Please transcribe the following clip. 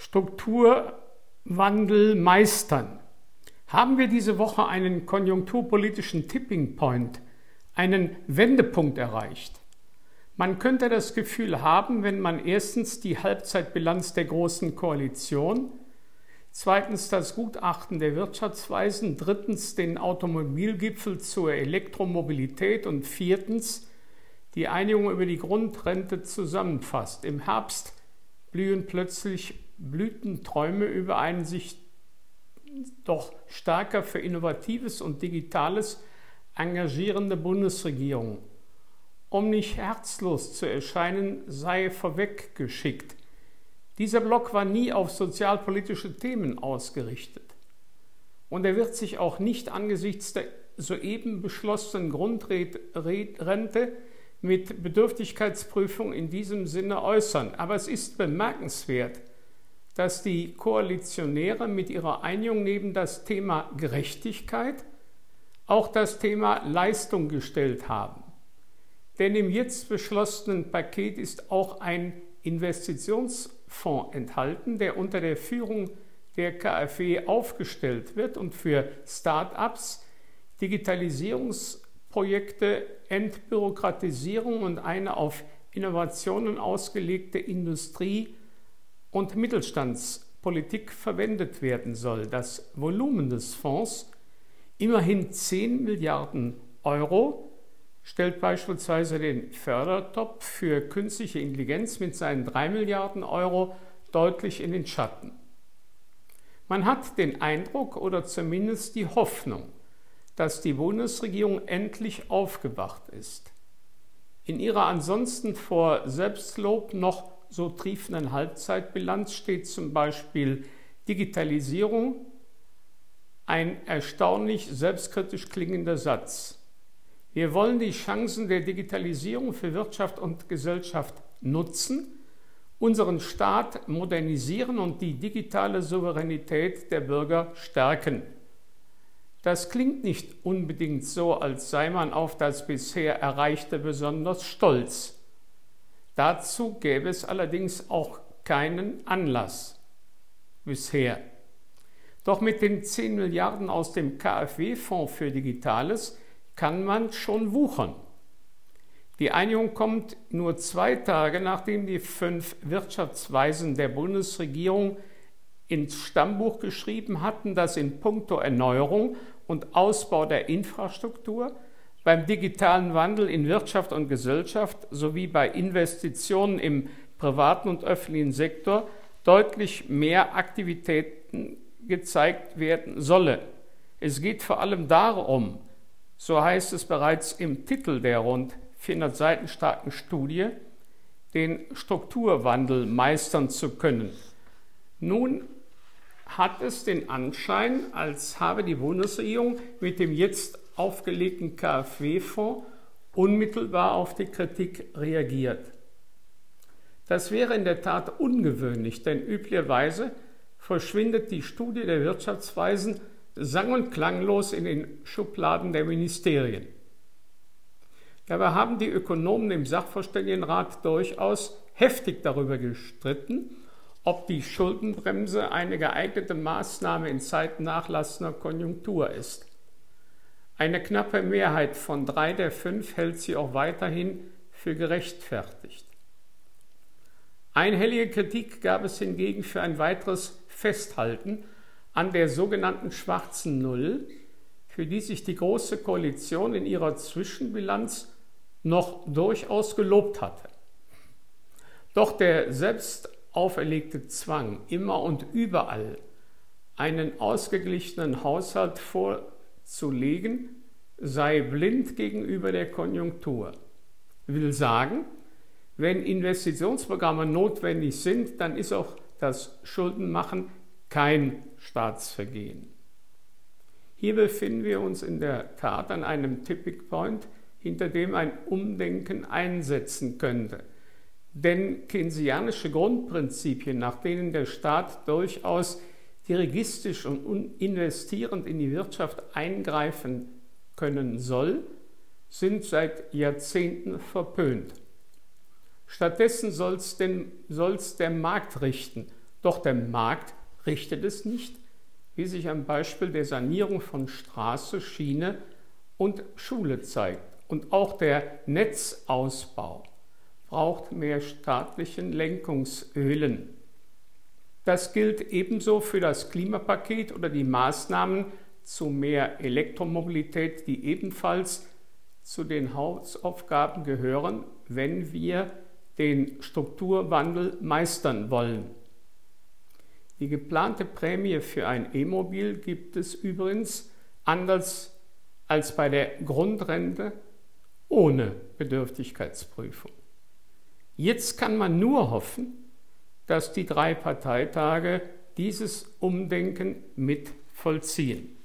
Strukturwandel meistern. Haben wir diese Woche einen konjunkturpolitischen Tipping Point, einen Wendepunkt erreicht? Man könnte das Gefühl haben, wenn man erstens die Halbzeitbilanz der Großen Koalition, zweitens das Gutachten der Wirtschaftsweisen, drittens den Automobilgipfel zur Elektromobilität und viertens die Einigung über die Grundrente zusammenfasst. Im Herbst blühen plötzlich Blütenträume über einen sich doch stärker für Innovatives und Digitales engagierende Bundesregierung. Um nicht herzlos zu erscheinen, sei vorweggeschickt: Dieser Block war nie auf sozialpolitische Themen ausgerichtet. Und er wird sich auch nicht angesichts der soeben beschlossenen Grundrente mit Bedürftigkeitsprüfung in diesem Sinne äußern. Aber es ist bemerkenswert, dass die Koalitionäre mit ihrer Einigung neben das Thema Gerechtigkeit auch das Thema Leistung gestellt haben. Denn im jetzt beschlossenen Paket ist auch ein Investitionsfonds enthalten, der unter der Führung der KfW aufgestellt wird und für Start-ups, Digitalisierungsprojekte, Entbürokratisierung und eine auf Innovationen ausgelegte Industrie- und Mittelstandspolitik verwendet werden soll. Das Volumen des Fonds, immerhin 10 Milliarden Euro, stellt beispielsweise den Fördertopf für künstliche Intelligenz mit seinen 3 Milliarden Euro deutlich in den Schatten. Man hat den Eindruck oder zumindest die Hoffnung, dass die Bundesregierung endlich aufgewacht ist. In ihrer ansonsten vor Selbstlob noch so triefenden Halbzeitbilanz steht zum Beispiel Digitalisierung, ein erstaunlich selbstkritisch klingender Satz. Wir wollen die Chancen der Digitalisierung für Wirtschaft und Gesellschaft nutzen, unseren Staat modernisieren und die digitale Souveränität der Bürger stärken. Das klingt nicht unbedingt so, als sei man auf das bisher Erreichte besonders stolz. Dazu gäbe es allerdings auch keinen Anlass bisher. Doch mit den 10 Milliarden aus dem KfW-Fonds für Digitales kann man schon wuchern. Die Einigung kommt nur 2 Tage, nachdem die 5 Wirtschaftsweisen der Bundesregierung ins Stammbuch geschrieben hatten, dass in puncto Erneuerung und Ausbau der Infrastruktur, beim digitalen Wandel in Wirtschaft und Gesellschaft sowie bei Investitionen im privaten und öffentlichen Sektor deutlich mehr Aktivitäten gezeigt werden solle. Es geht vor allem darum, so heißt es bereits im Titel der rund 400 Seiten starken Studie, den Strukturwandel meistern zu können. Nun hat es den Anschein, als habe die Bundesregierung mit dem jetzt aufgelegten KfW-Fonds unmittelbar auf die Kritik reagiert. Das wäre in der Tat ungewöhnlich, denn üblicherweise verschwindet die Studie der Wirtschaftsweisen sang- und klanglos in den Schubladen der Ministerien. Dabei haben die Ökonomen im Sachverständigenrat durchaus heftig darüber gestritten, ob die Schuldenbremse eine geeignete Maßnahme in Zeiten nachlassender Konjunktur ist. Eine knappe Mehrheit von 3 der 5 hält sie auch weiterhin für gerechtfertigt. Einhellige Kritik gab es hingegen für ein weiteres Festhalten an der sogenannten schwarzen Null, für die sich die Große Koalition in ihrer Zwischenbilanz noch durchaus gelobt hatte. Doch der selbst auferlegte Zwang, immer und überall einen ausgeglichenen Haushalt vorzulegen, sei blind gegenüber der Konjunktur. Will sagen, wenn Investitionsprogramme notwendig sind, dann ist auch das Schuldenmachen kein Staatsvergehen. Hier befinden wir uns in der Tat an einem Tipping Point, hinter dem ein Umdenken einsetzen könnte. Denn keynesianische Grundprinzipien, nach denen der Staat durchaus dirigistisch und investierend in die Wirtschaft eingreifen können soll, sind seit Jahrzehnten verpönt. Stattdessen soll's der Markt richten, Doch der Markt richtet es nicht, wie sich am Beispiel der Sanierung von Straße, Schiene und Schule zeigt. Und auch der Netzausbau braucht mehr staatlichen Lenkungsölen. Das gilt ebenso für das Klimapaket oder die Maßnahmen zu mehr Elektromobilität, die ebenfalls zu den Hausaufgaben gehören, wenn wir den Strukturwandel meistern wollen. Die geplante Prämie für ein E-Mobil gibt es übrigens, anders als bei der Grundrente, ohne Bedürftigkeitsprüfung. Jetzt kann man nur hoffen, dass die 3 Parteitage dieses Umdenken mit vollziehen.